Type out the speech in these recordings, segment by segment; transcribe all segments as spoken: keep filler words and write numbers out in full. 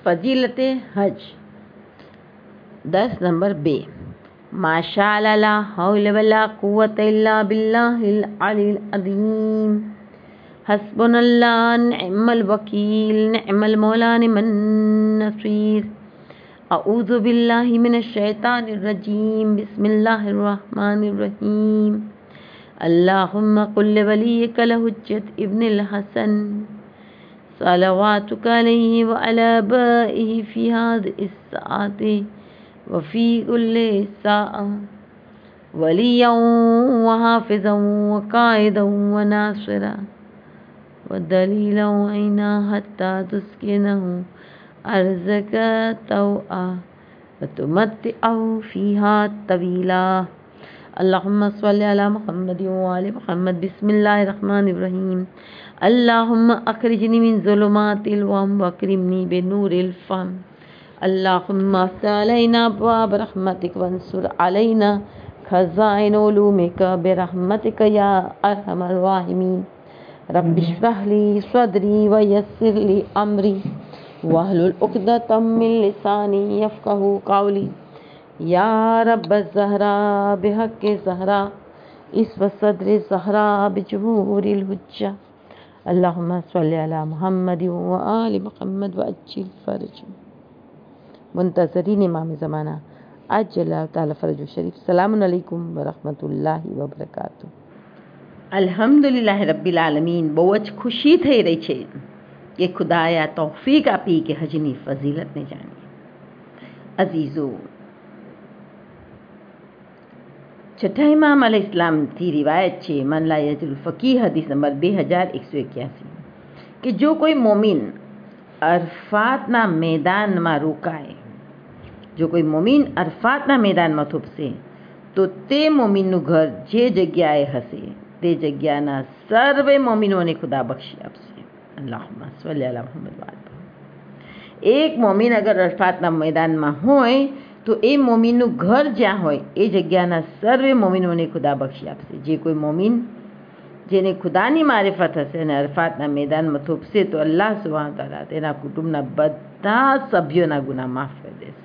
ફજીલતે હજ દસ નંબર બે માશાઅલ્લાહ લા હૌલ વલા કુવત ઇલ્લા બિલ્લાહિલ અલીલ અઝીમ હસ્બુનલ્લાહ નિઅમલ વકીલ નિઅમલ મૌલા નિમન નસીર અઉઝુ બિલ્લાહિ મિનશ શૈતાનિર રજીમ બિસ્મિલ્લાહિર रहमानिर रहीम अल्लाहुम्मा कुल वलियक लहुज्जत इब्निल हसन सलवातुक अलैहि व अला बाइहि फी हाज़िहि स्साअति व फी कुल्लि साअ वलिय्यन व हाफ़िज़न व क़ाइदन व नासिरा व दलीलन अइना हत्ता तुस्किनहु अर्ज़क तौआ व तुमत्तिअहु फ़ीहा तवीला अल्लाहुम्मा सल्लि अला मुहम्मद व आलि मुहम्मद बिस्मिल्लाहिर रहमानिर रहीम अल्लाहुम्मा अखरिजनी मिन ज़ुलुमातिल वहम व अक्रिमनी बिनूरिल फ़हम अल्लाहुम्मा अफ़्तह अलैना अब्वाब रहमतिक वंसुर अलैना खज़ाइन उलूमिक बिरहमतिक या अरहमर राहिमीन रब्बि इश्रह ली सदरी व यस्सिर ली अमरी वहलुल उक़दतम मिन लिसानी यफ़क़हू क़ौली या रब्ब ज़हरा बिहक़्क़ि ज़हरा इस्व सद्रि ज़हरा बिजुहूरिल हुज्जा अल्लाहुम्मा सल्लि अला मुहम्मद व आलि मुहम्मद व अज्जिल फ़रज मुंतज़रीन इमाम ज़माना अज्जल ताला फ़रज शरीफ सलामुन अलैकुम व रहमतुल्लाहि व बरकातुहू। અલ્હમ્દુલિલ્લાહ રબ્બિલ આલમીન। બહુ જ ખુશી થઈ રહી છે કે ખુદાએ આ તૌફીક આપી કે હજની ફઝીલતને જાણીએ। અઝીઝો, છઠ્ઠા ઇમામ અલ ઇસ્લામથી રિવાયત છે મન લા યજુલ ફકી હદીસ નંબર બે હજાર એકસો એક્યાસી કે જો કોઈ મોમીન અરફાતના મેદાનમાં રોકાય, જો કોઈ મોમીન અરફાતના મેદાનમાં થૂપશે તો તે મોમીનનું ઘર જે જગ્યાએ હશે તે જગ્યાના સર્વે મોમીનોને ખુદા બક્ષી આપશે। અલ્લાહુમ્મા સલ્લિ અલા મુહમ્મદ વ આલિ મુહમ્મદ। એક મોમીન અગર અરફાતના મેદાનમાં હોય તો એ મોમીનનું ઘર જ્યાં હોય એ જગ્યાના સર્વે મોમીનોને ખુદા બક્ષી આપશે। જે કોઈ મોમીન જેને ખુદાની મારિફત હશે અને અરફાતના મેદાનમાં થૂપશે તો અલ્લાહ સુબ્હાનહુ વ તઆલા તેના કુટુંબના બધા સભ્યોના ગુનાહ માફ કરી દેશે।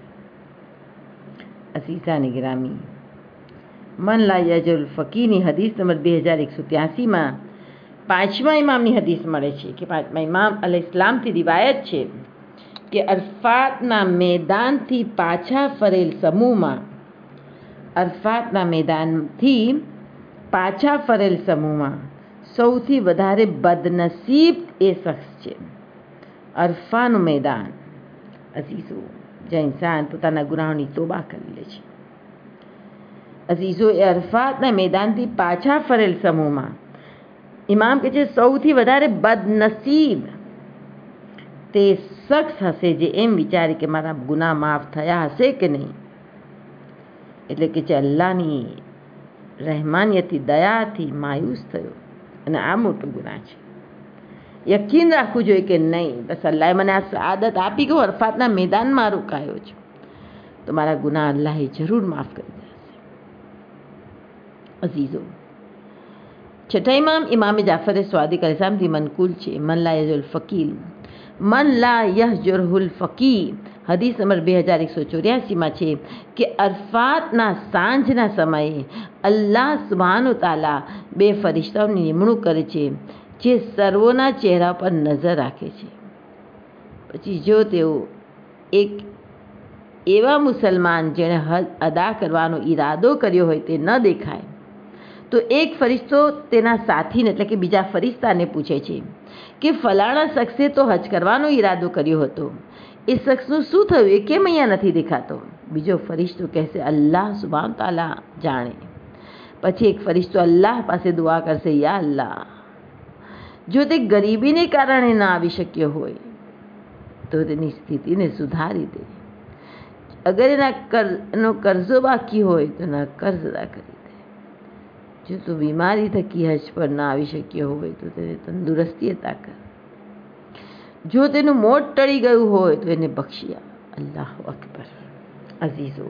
અસીસાની ગિરામી, મન લા યજુલ ફકીની હદીસ નંબર બે હજાર એકસો ત્યાસીમાં પાંચમા ઇમામની હદીસ મળે છે કે પાંચમા ઇમામ અલ ઇસ્લામથી રિવાયત છે કે અરફાતના મેદાનથી પાછા ફરેલ સમૂહમાં અરફાતના મેદાનથી પાછા ફરેલ સમૂહમાં સૌથી વધારે બદનસીબ એ શખ્સ છે। અરફાનું મેદાન અઝીઝો, જ્યાં ઇન્સાન પોતાના ગુનાહોની તોબા કરી લે છે। અઝીઝો, એ અરફાતના મેદાનથી પાછા ફરેલ સમૂહમાં ઇમામ કહે છે સૌથી વધારે બદનસીબ તે શખ્સ હશે જે એમ વિચારે કે મારા ગુનાહ માફ થયા હશે કે નહીં, એટલે કે જે અલ્લાહની રહેમાનિયતથી દયાથી માયુસ થયો અને આ મોટો ગુનાહ છે। યકીન રાખવું જોઈએ કે નહીં, બસ અલ્લાહે મને આ સઆદત આપી કે હું અરફાતના મેદાનમાં રોકાયો છું તો મારા ગુનાહ અલ્લાહે જરૂર માફ કરી દેશે। અઝીઝો, છઠ્ઠા ઇમામ ઇમામે જાફર સ્વાદિક અલૈહિસ્સલામથી મનકુલ છે મન લા યજુલ ફકીલ મન લા યહજુરહુલ ફકી હદીસ નંબર બે હજાર એકસો ચોર્યાસીમાં છે કે અરફાતના સાંજના સમયે અલ્લાહ સુબ્હાનહુ તાલા બે ફરિશ્તાઓની નિમણૂક કરે છે જે સર્વોના ચહેરા પર નજર રાખે છે। પછી જો તેઓ એક એવા મુસલમાન જેણે હજ અદા કરવાનો ઈરાદો કર્યો હોય તે ન દેખાય તો એક ફરિશ્તો તેના સાથીને એટલે કે બીજા ફરિશ્તાને પૂછે છે કે ફલાણા શખ્સે તો હજ કરવાનો ઈરાદો કર્યો હતો, એ શખ્સનું શું થયું, એ કેમ અહીંયા નથી દેખાતો? બીજો ફરિશ્તો કહેશે અલ્લાહ સુબ્હાનહુ તાલા જાણે। પછી એક ફરિશ્તો અલ્લાહ પાસે દુઆ કરશે, યા અલ્લાહ, જો તે ગરીબીને કારણે ના આવી શક્યો હોય તો તેની સ્થિતિને સુધારી દે, અગર એના એનો કર્જો બાકી હોય તો એના કર્જ અદા કરી દે, જો તું બીમારી થકી હજ પર ના આવી શક્યો હોય તો તેને તંદુરસ્તી અતા કર, જો તેનું મોત ટળી ગયું હોય તો એને બક્ષી આપ। અલ્લાહુ અકબર। અઝીઝો,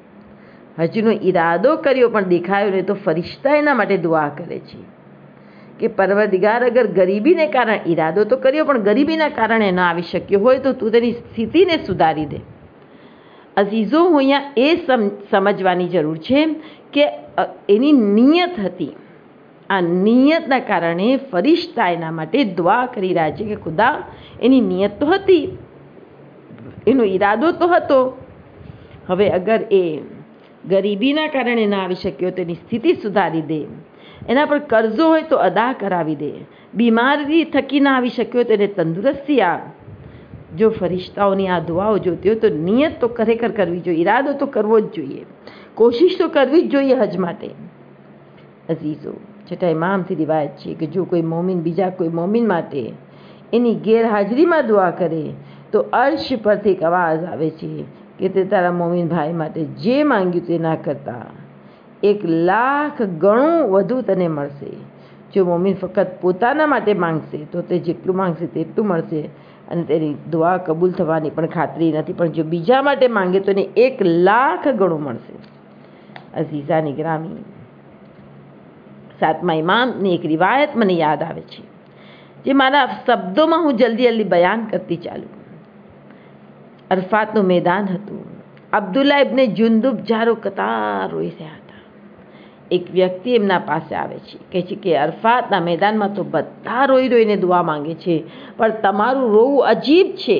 હજનો ઈરાદો કર્યો પણ દેખાયો નહીં તો ફરિશ્તા એના માટે દુઆ કરે છે કે પરવરદિગાર અગર ગરીબીને કારણે ઈરાદો તો કર્યો પણ ગરીબીના કારણે ન આવી શક્યો હોય તો તું તેની સ્થિતિને સુધારી દે. અઝીઝો, હું અહીંયા એ સમ સમજવાની જરૂર છે કે એની નિયત હતી. આ નિયતના કારણે ફરિશ્તા એના માટે દુઆ કરી રહ્યા છે કે ખુદા, એની નિયત તો હતી, એનો ઈરાદો તો હતો, હવે અગર એ ગરીબીના કારણે ના આવી શક્યો તો એની સ્થિતિ સુધારી દે, એના પર કર્જો હોય તો અદા કરાવી દે, બીમારી થકી ના આવી શક્યો તો એને તંદુરસ્તી આપ. જો ફરિશ્તાઓની આ દુઆઓ જોતી હોય તો નિયત તો ખરેખર કરવી જોઈએ, ઈરાદો તો કરવો જ જોઈએ, કોશિશ તો કરવી જ જોઈએ હજ માટે. અઝીઝો, છઠ્ઠા ઇમામથી રિવાયત છે કે જો કોઈ મોમિન બીજા કોઈ મોમિન માટે એની ગેરહાજરીમાં દુઆ કરે તો અર્શ પરથી એક અવાજ આવે છે કે તે તારા મોમિન ભાઈ માટે જે માંગ્યું તે ના કરતા એક લાખ ગણું વધુ તને મળશે. જો મોમિન ફક્ત પોતાના માટે માંગશે તો તે જેટલું માંગશે તેટલું મળશે અને તેની દુઆ કબૂલ થવાની પણ ખાતરી નથી, પણ જો બીજા માટે માંગે તો એને એક લાખ ગણું મળશે. અઝીઝાની ગ્રામી, સાતમા ઇમામની એક રિવાયત મને યાદ આવે છે જે મારા શબ્દોમાં હું જલ્દી જલ્દી બયાન કરતી ચાલું. અરફાતનું મેદાન હતું. અબ્દુલ્લા ઇબ્ને જુંદુબ જારો કતાર રોઈ રહ્યા હતા. એક વ્યક્તિ એમના પાસે આવે છે, કહે છે કે અરફાતના મેદાનમાં તો બધા રોઈ રોઈને દુઆ માંગે છે, પણ તમારું રોવું અજીબ છે,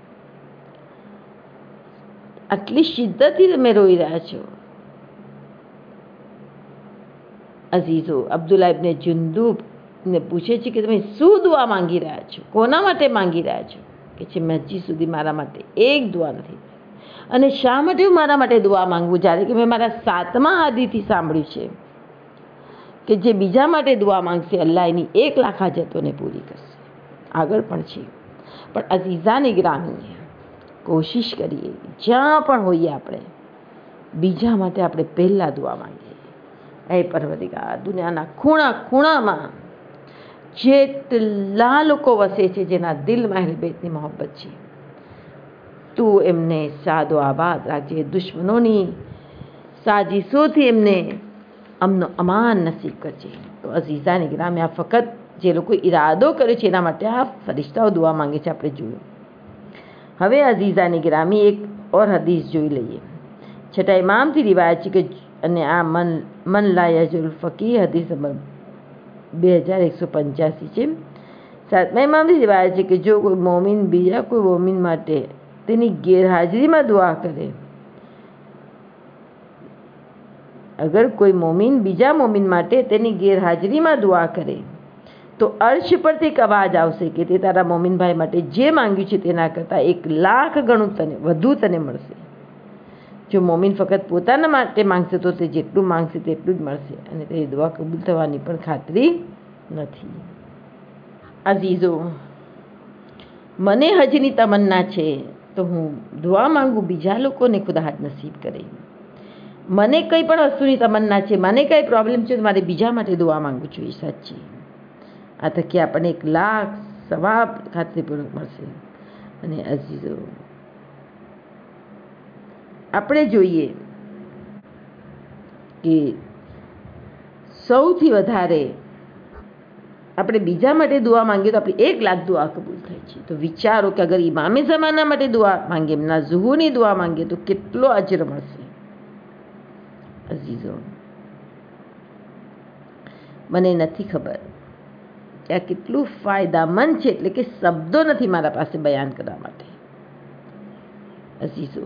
આટલી શિદ્દતથી તમે રોઈ રહ્યા છો. અઝીઝો, અબ્દુલ્લા ઇબ્ને જુંદુબને પૂછે છે કે તમે શું દુઆ માંગી રહ્યા છો, કોના માટે માંગી રહ્યા છો? કે છે મેં હજી સુધી મારા માટે એક દુઆ નથી, અને શા માટે હું મારા માટે દુઆ માંગવું જ્યારે કે મેં મારા સાતમા હાદીથી સાંભળ્યું છે કે જે બીજા માટે દુઆ માંગશે અલ્લાહ એની એક લાખ હાજતોને પૂરી કરશે. આગળ પણ છે, પણ અઝીઝાની ગ્રામી, કોશિશ કરીએ જ્યાં પણ હોઈએ આપણે બીજા માટે આપણે પહેલાં દુઆ માંગીએ. એ પરવરદિગાર, દુનિયાના ખૂણા ખૂણામાં જેટલા લોકો વસે છે જેના દિલમાં અહેલ બેતની મોહબ્બત છે, તું એમને સાદો આબાદ રાખજે, દુશ્મનોની સાજિશોથી એમને અમનો અમાન નસીબ કરજે. તો અઝીઝાની ગ્રામે આ ફક્ત જે લોકો ઈરાદો કર્યો છે એના માટે આ ફરિશ્તાઓ દુઆ માંગે છે, આપણે જોયું. હવે અઝીઝાની ગ્રામી એક ઓર હદીસ જોઈ લઈએ. છઠ્ઠા ઇમામથી રિવાયત છે કે અને આ મન મન લાયજુલ ફકી હદીસ નંબર બે હજાર એકસો પંચ્યાસી છે. સાતમા ઇમામથી રિવાયત છે કે જો કોઈ મોમિન બીજા કોઈ મોમિન માટે તેની ગેરહાજરીમાં દુઆ કરે, અગર કોઈ મોમિન બીજા મોમિન માટે તેની ગેરહાજરીમાં દુઆ કરે તો અર્શ પરથી એક અવાજ આવશે કે તે તારા મોમિન ભાઈ માટે જે માંગ્યું છે તેના કરતાં એક લાખ ગણું તને વધુ તને મળશે. જો મોમિન ફક્ત પોતાના માટે માંગશે તો તે જેટલું માંગશે તેટલું જ મળશે અને તેની દુઆ કબૂલ થવાની પણ ખાતરી નથી. અઝીઝો, મને હજની તમન્ના છે તો હું દુઆ માંગું બીજા લોકોને ખુદા હજ નસીબ કરે. મને કંઈ પણ વસ્તુની તમન્ના છે, મને કંઈ પ્રોબ્લેમ છે તો મારે બીજા માટે દુઆ માંગવું જોઈએ. સાચી આ થકી આપણને એક લાખ સવાબ ખાતરીપૂર્વક મળશે. અને અઝીઝો, આપણે જોઈએ કે સૌથી વધારે આપણે બીજા માટે દુઆ માંગીએ તો આપણી એક લાખ દુઆ કબૂલ થાય છે. તો વિચારો કે અગર ઇમામે ઝમાના માટે દુઆ માંગીએ, એમના ઝુહુરની દુઆ માંગીએ તો કેટલો અજર મળશે. અઝીઝો, મને નથી ખબર કે આ કેટલું ફાયદામંદ છે, એટલે કે શબ્દો નથી મારા પાસે બયાન કરવા માટે. અઝીઝો,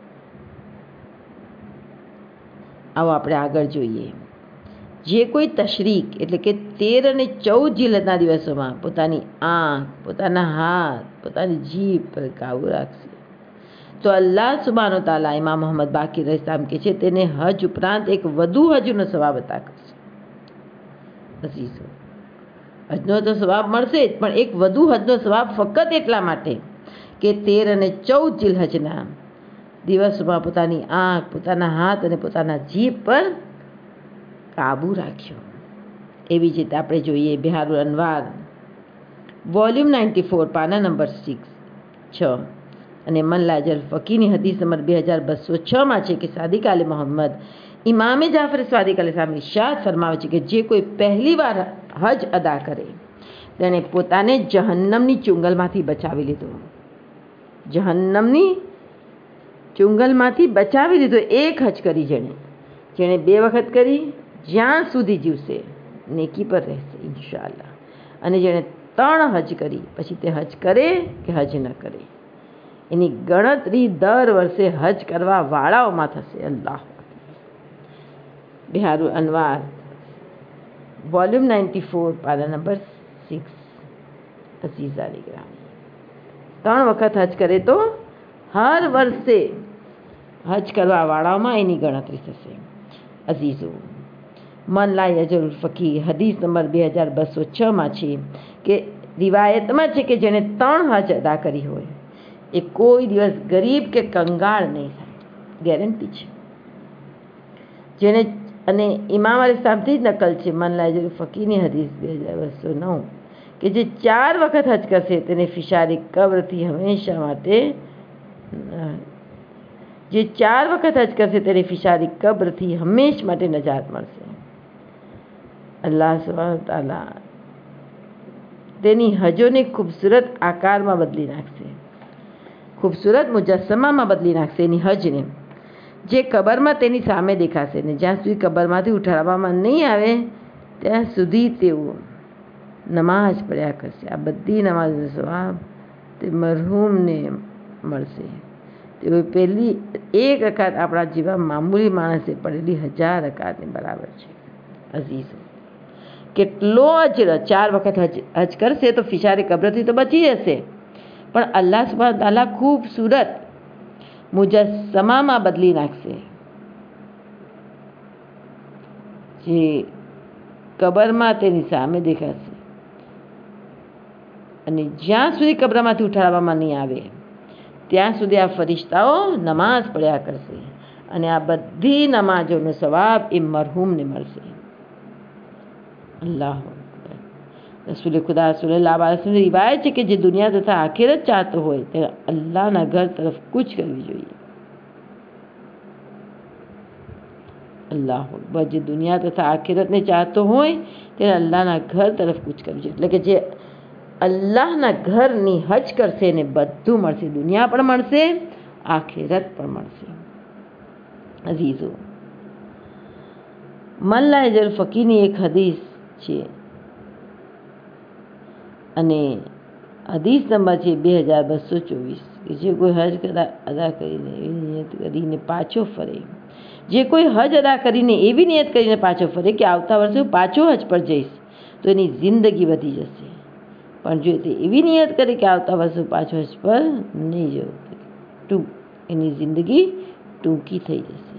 આવો આપણે આગળ જોઈએ. જે કોઈ તશરીક એટલે કે તેર અને ચૌદ જિલ્લતના દિવસોમાં પોતાની આંખ, પોતાના હાથ, પોતાની જીભ પર કાબુ રાખશે તો અલ્લાહ સુબ્હાનો તાલા ઇમામ મોહમ્મદ બાકીર ઇસ્લામ કે છે તેને હજ ઉપરાંત એક વધુ હજનો સવાબ અતા કરશે. અઝીઝો, હજનો તો સવાબ મળશે જ, પણ એક વધુ હજનો સવાબ ફક્ત એટલા માટે કે તેર અને ચૌદ જિલ્હજના દિવસોમાં પોતાની આંખ, પોતાના હાથ અને પોતાના જીભ પર કાબુ રાખ્યો. એવી જ રીતે આપણે જોઈએ Biharul Anwar volume ninety four પાના નંબર સિક્સ છ અને મનલાજલ ફકીની હદીસ નંબર બે હજાર બસો છમાં છે કે સાદિક આલે મોહમ્મદ ઇમામે જાફર સાદિક અલી સામે ઇરશાદ ફરમાવે છે કે જે કોઈ પહેલી વાર હજ અદા કરે તેણે પોતાને જહન્નમની ચુંગલમાંથી બચાવી લીધો. જહન્નમની ચુંગલમાંથી બચાવી લીધો એક હજ કરી જેણે જેણે બે વખત કરી જ્યાં સુધી જીવશે નેકી પર રહેશે ઇન્શાઅલ્લાહ. અને જેણે ત્રણ હજ કરી પછી તે હજ કરે કે હજ ન કરે એની ગણતરી દર વર્ષે હજ કરવા વાળાઓમાં થશે. અલ્લાહ. Biharul Anwar volume ninety four પાના નંબર સિક્સ. અઝીઝા નિગરાની ત્રણ વખત હજ કરે તો હર વર્ષે હજ કરવા વાળાઓમાં એની ગણતરી થશે. અઝીઝો મન લા યજરુલ ફકીર હદીસ નંબર બે હજાર બસો છ માં છે કે રિવાયતમાં છે કે જેણે ત્રણ હજ અદા કરી હોય એ કોઈ દિવસ ગરીબ કે કંગાળ નહીં થાય. ગેરંટી છે. જેણે અને ઇમામ અલી સાહેબથી જ નકલ છે મન લા યજરુલ ફકીરની હદીસ બે હજાર બસો નવ કે જે ચાર વખત હજ કરશે તેને ફિશારી કબ્રથી હંમેશા માટે જે ચાર વખત હજ કરશે તેને ફિશારી કબ્રથી હંમેશ માટે નજાત મળશે. અલ્લાહ સુબ્હાનહુ તઆલા તેની હજોને ખૂબસૂરત આકારમાં બદલી નાખશે, ખૂબસૂરત મુજસ્સમામાં બદલી નાખશે એની હજને, જે કબરમાં તેની સામે દેખાશે ને જ્યાં સુધી કબરમાંથી ઉઠાડવામાં નહીં આવે ત્યાં સુધી તેઓ નમાઝ પડ્યા કરશે. આ બધી નમાઝનો સવાબ તે મરહૂમને મળશે. તેઓ પહેલી એક રકાત આપણા જેવા મામૂલી માણસે પડેલી હજાર રકાતની બરાબર છે. અઝીઝો કેટલો અજર ચાર વખત હજ હજ કરશે તો ફિશારી કબ્રથી તો બચી જશે પણ અલ્લાહ સુબ્હાનહુ તઆલા ખૂબસૂરત મુજસ્સમામાં બદલી નાખશે. જે કબરમાં તેની સામે દેખાશે અને જ્યાં સુધી કબરમાંથી ઉઠાડવામાં નહીં આવે ત્યાં સુધી આ ફરિશ્તાઓ નમાઝ પડ્યા કરશે અને આ બધી નમાઝોનો સવાબ એ મરહૂમને મળશે. અલ્લાહ રસૂલ ખુદા સલ્લલ્લાહુ અલૈહિ વસલ્લમ રિવાયત છે કે જે દુનિયા તથા આખિરત ચાહતો હોય તેને અલ્લાહના ઘર તરફ કૂચ કરવી જોઈએ. અલ્લાહ અકબર. જે દુનિયા તથા આખિરતને ચાહતો હોય તેને અલ્લાહના ઘર તરફ કૂચ કરવી જોઈએ. એટલે કે જે અલ્લાહના ઘરની હજ કરશે ને બધું મળશે, દુનિયા પણ મળશે આખિરત પણ મળશે. અઝીઝો મન લા યજરુલ ફકીરની એક હદીસ છે અને હદીસ નંબર છે બે હજાર બસો ચોવીસ કે જે કોઈ હજ અદા કરીને એવી નિયત કરીને પાછો ફરે જે કોઈ હજ અદા કરીને એવી નિયત કરીને પાછો ફરે કે આવતા વર્ષે હું પાછો હજ પર જઈશ તો એની જિંદગી વધી જશે. પણ જો તે એવી નિયત કરે કે આવતા વર્ષે પાછો હજ પર નહીં જવું ટૂંક એની જિંદગી ટૂંકી થઈ જશે.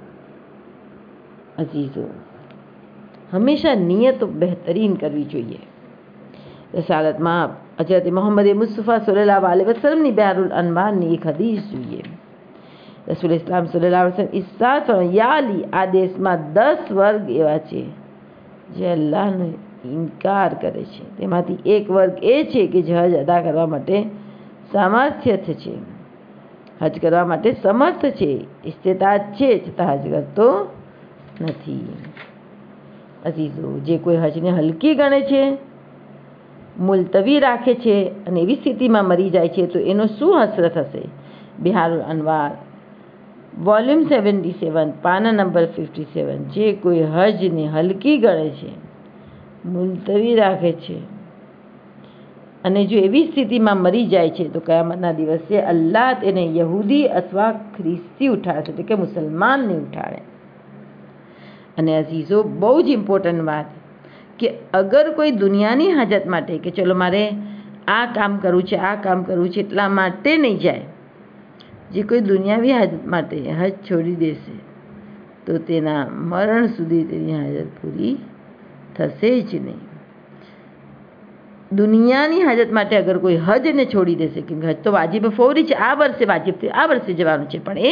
અઝીઝો હંમેશા નિયત બહેતરીન કરવી જોઈએ. રસાલતમાં હજરત મોહમ્મદ મુસ્તફા સલ્લલ્લાહુ અલૈહિ વસલ્લમની બિહારુલ અનવારની એક હદીસ જોઈએ. રસૂલ ઇસ્લામ સલ્લલ્લાહુ અલૈહિ વસલ્લમ ઇરશાદ ફરમાવ્યું યા અલી આ દેશમાં દસ વર્ગ એવા છે જે અલ્લાહનો ઇનકાર કરે છે. તેમાંથી એક વર્ગ એ છે કે જે હજ અદા કરવા માટે સામર્થ્ય છે, હજ કરવા માટે સમર્થ છે, ઇસ્તિતાઅત છે છતાં હજ કરતો નથી. અઝીઝો જે કોઈ હજને હલકી ગણે છે, મુલતવી રાખે છે અને એવી સ્થિતિમાં મરી જાય છે તો એનો શું હસરત હશે. બિહારુલ અનવાર વોલ્યુમ સેવન્ટી સેવન પાના નંબર ફિફ્ટી સેવન. જે કોઈ હજને હલકી ગણે છે, મુલતવી રાખે છે અને જો એવી સ્થિતિમાં મરી જાય છે તો કયામતના દિવસે અલ્લાહ તેને યહૂદી અથવા ખ્રિસ્તી ઉઠાડશે, એટલે કે મુસલમાનને ઉઠાડે. અને અઝીઝો બહુ જ ઇમ્પોર્ટન્ટ વાત કે અગર કોઈ દુનિયાની હાજત માટે કે ચલો મારે આ કામ કરવું છે આ કામ કરવું છે એટલા માટે નહીં જાય, જે કોઈ દુનિયાવી હાજત માટે હજ છોડી દેશે તો તેના મરણ સુધી તેની હાજત પૂરી થશે જ નહીં. દુનિયાની હાજત માટે અગર કોઈ હજને છોડી દેશે કે હજ તો વાજિબ ફૌરી છે, આ વર્ષે વાજિબ થયું, આ વર્ષે જવાનું છે, પણ એ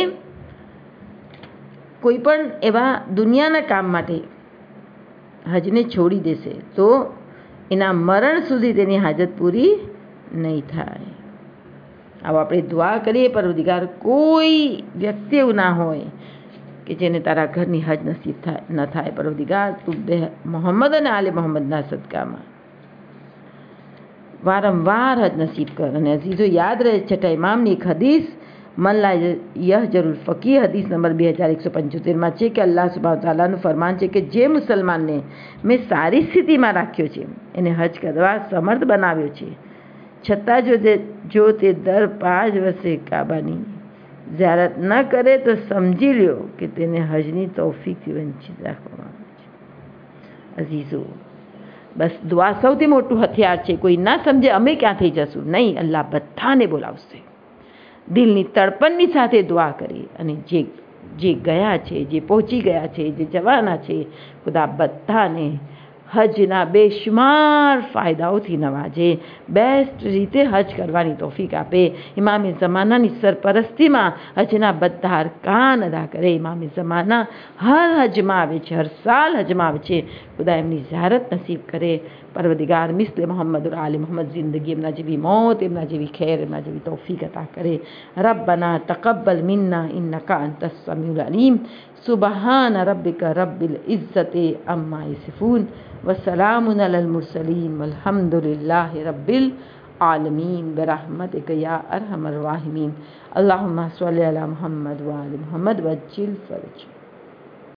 કોઈ પણ એવા દુનિયાના કામ માટે હજને છોડી દેશે તો એના મરણ સુધી તેની હાજત પૂરી નહીં થાય. આવો આપણે દુઆ કરીએ પરવરદિગાર કોઈ વ્યક્તિ એવું ના હોય કે જેને તારા ઘરની હજ નસીબ થાય ન થાય પરવદિગાર તું બે મોહમ્મદ અને આલે મોહમ્મદના સદકામાં વારંવાર હજ નસીબ કર। અને અઝીઝો યાદ રહે છઠ્ઠા ઇમામની એક હદીસ મલ્લા યહ જરૂર ફકી હદીસ નંબર બે હજાર એકસો પંચોતેરમાં છે કે અલ્લાહ સુબ્હાનહુ તઆલાનું ફરમાન છે કે જે મુસલમાનને મેં સારી સ્થિતિમાં રાખ્યો છે, એને હજ કરવા સમર્થ બનાવ્યો છે, છતાં જો તે જો તે દર પાંચ વર્ષે કાબાની ઝિયારત ન કરે તો સમજી લ્યો કે તેને હજની તૌફીકથી વંચિત રાખવામાં આવે છે। અઝીઝો બસ દુઆ સૌથી મોટું હથિયાર છે। કોઈ ના સમજે અમે ક્યાં થઈ જશું, નહીં, અલ્લાહ બધાને બોલાવશે। દિલની તડપણની સાથે દુઆ કરી અને જે જે ગયા છે, જે પહોંચી ગયા છે, જે જવાના છે, ખુદા બધાને હજના બેશુમાર ફાયદાઓથી નવાજે, બેસ્ટ રીતે હજ કરવાની તૌફીક આપે, ઇમામે ઝમાનાની સરપરસ્તીમાં હજના બધા અરકાન અદા કરે। ઇમામે ઝમાના હર હજમાં આવે છે, હર સાલ હજમાં આવે છે, ખુદા એમની ઝિયારત નસીબ કરે। પરવદિગાર મિસ્લ મોહમ્મદ और आले मोहम्मद ज़िंदगी एमना जेवी मौत एमना जेवी खैर एमना जेवी तौफीक अता करे। रब्बना तक़ब्बल मिन्ना इन्नका अंतस समीउल अलीम। सुबहान रब्बिका रब्बिल इज़्ज़ति अम्मा यसिफून व सलामुन अलल मुरसलीन वल्हम्दुलिल्लाहि रब्बिल आलमीन बिरहमतिका या अरहमर राहिमीन। अल्लाहुम्मा सल्लि अला मुहम्मद व आलि मुहम्मद वज्जिल फरज।